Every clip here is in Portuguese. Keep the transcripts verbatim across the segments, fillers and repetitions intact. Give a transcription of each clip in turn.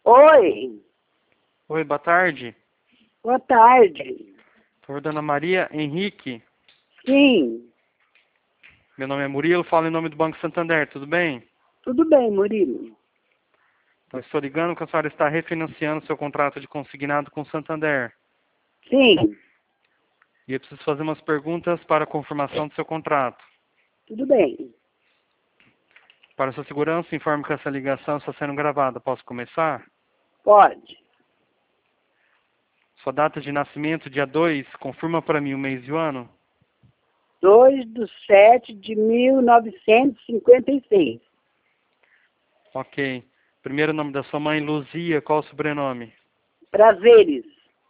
Oi, Oi, boa tarde. boa tarde. Por favor, Dona Maria Henrique. Sim, Meu nome é Murilo, falo em nome do Banco Santander, tudo bem? tudo bem, Murilo? Então, estou ligando que a senhora está refinanciando seu contrato de consignado com o Santander. Sim, E eu preciso fazer umas perguntas para a confirmação do seu contrato. tudo bem. Para sua segurança, informo que essa ligação está sendo gravada. Posso começar? Pode. Sua data de nascimento, dia dois, confirma para mim o mês e o ano? dois de sete de mil novecentos e cinquenta e seis. Ok. Primeiro nome da sua mãe, Luzia, qual o sobrenome? Prazeres.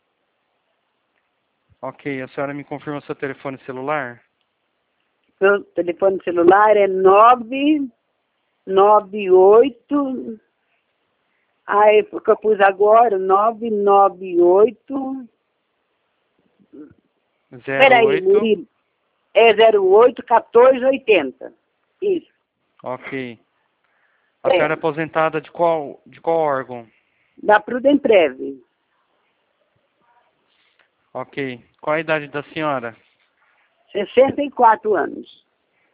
Ok, a senhora me confirma seu telefone celular? Meu telefone celular é nove nove oito. Aí, porque eu pus agora, nove nove oito. Zero Peraí, oito. Murilo. É zero oito quatorze oitenta. Isso. Ok. A É, senhora é aposentada de qual, de qual órgão? da Prudemprev. Ok. Qual a idade da senhora? sessenta e quatro anos.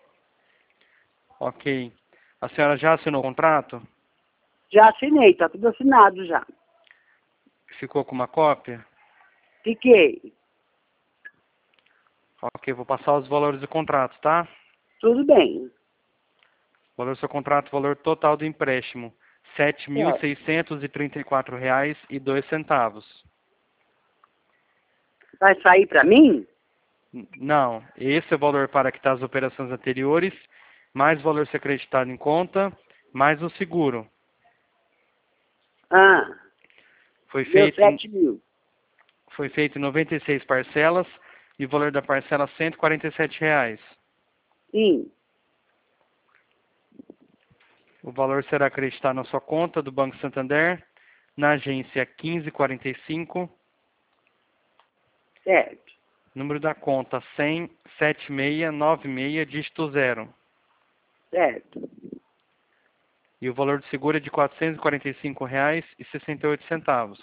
Ok. A senhora já assinou o contrato? Já assinei, tá tudo assinado já. Ficou com uma cópia? Fiquei. Ok, vou passar os valores do contrato, tá? Tudo bem. O valor do seu contrato, valor total do empréstimo, sete mil É. seiscentos e trinta e quatro reais e dois centavos. Vai sair para mim? N- Não, esse é o valor para quitar as operações anteriores, mais o valor ser acreditado em conta, mais o seguro. Ah, Foi deu feito em, sete mil. foi feito em noventa e seis parcelas e o valor da parcela cento e quarenta e sete reais. Sim, O valor será acreditado na sua conta do Banco Santander, na agência quinze quarenta e cinco, certo. número da conta cem setenta e seis noventa e seis, dígito zero. Certo. E o valor do seguro é de quatrocentos e quarenta e cinco reais e sessenta e oito centavos.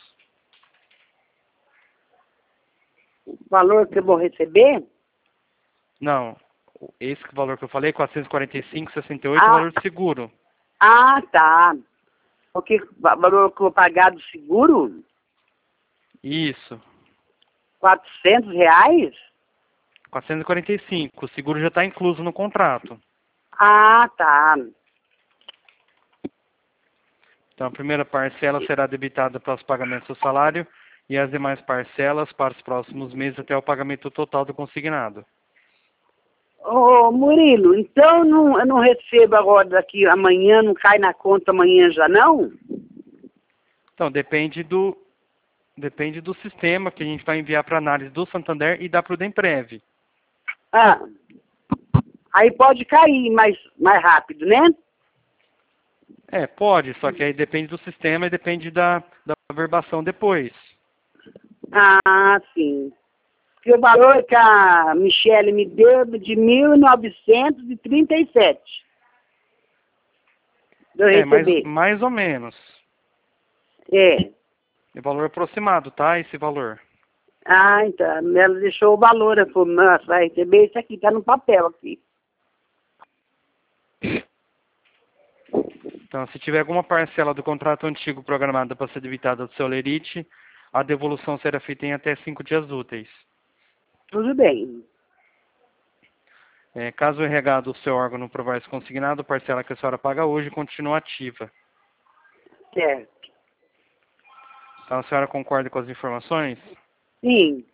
O valor que eu vou receber? Não, esse valor que eu falei, quatrocentos e quarenta e cinco reais e sessenta e oito centavos, é o Ah, valor do seguro. ah, tá. Porque o valor que eu vou pagar do seguro? Isso, Quatrocentos reais? quatrocentos e quarenta e cinco. O seguro já está incluso no contrato. Ah, tá. Então, a primeira parcela será debitada para os pagamentos do salário e as demais parcelas para os próximos meses até o pagamento total do consignado. Ô, Murilo, então não, eu não recebo agora daqui amanhã, não cai na conta amanhã já não? Então, depende do, depende do sistema que a gente vai enviar para análise do Santander e da Prudemprev. Ah, aí pode cair mais, mais rápido, né? É, pode, só que aí depende do sistema e depende da, da verbação depois. Ah, sim. Que o valor que a Michele me deu de mil novecentos e trinta e sete. De eu É, mais, receber. mais ou menos. É. É valor aproximado, tá? Esse valor. Ah, então. Ela deixou o valor. Ela falou, nossa, vai receber isso aqui, tá no papel aqui. Então, se tiver alguma parcela do contrato antigo programada para ser debitada do seu lerite, a devolução será feita em até cinco dias úteis. Tudo bem. É, caso o R H do seu órgão não provar esse consignado, a parcela que a senhora paga hoje continua ativa. Certo. Então, a senhora concorda com as informações? Sim.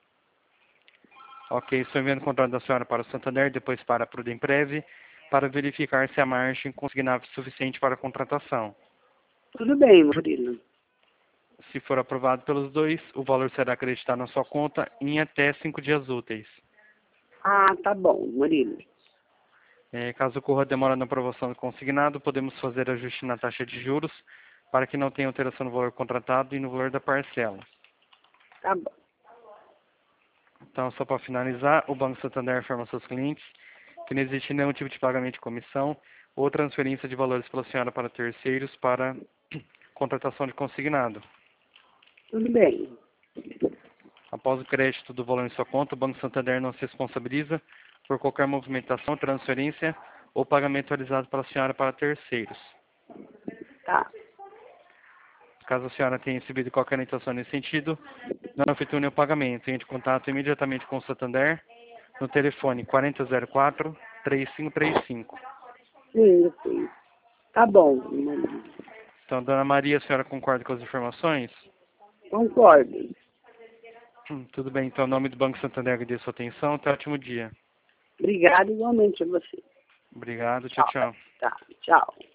Ok, estou enviando o contrato da senhora para o Santander, depois para a Prudemprev, para verificar se a margem consignável é suficiente para a contratação. Tudo bem, Murilo. Se for aprovado pelos dois, o valor será acreditado na sua conta em até cinco dias úteis. Ah, tá bom, Murilo. É, caso ocorra demora na aprovação do consignado, podemos fazer ajuste na taxa de juros para que não tenha alteração no valor contratado e no valor da parcela. Tá bom. Então, só para finalizar, o Banco Santander informa aos seus clientes que não existe nenhum tipo de pagamento de comissão ou transferência de valores pela senhora para terceiros para contratação de consignado. Tudo bem. Após o crédito do valor em sua conta, o Banco Santander não se responsabiliza por qualquer movimentação, transferência ou pagamento realizado pela senhora para terceiros. Tá. Caso a senhora tenha recebido qualquer orientação nesse sentido, não efetue nenhum pagamento. Entre em contato imediatamente com o Santander no telefone quatro zero quatro, três cinco três cinco. Sim, eu sei. Tá bom. Então, dona Maria, a senhora concorda com as informações? Concordo. Hum, tudo bem, então, em nome do Banco Santander, agradeço a sua atenção. Até um ótimo dia. Obrigada igualmente a você. Obrigado, tchau, tchau. Tá, tchau.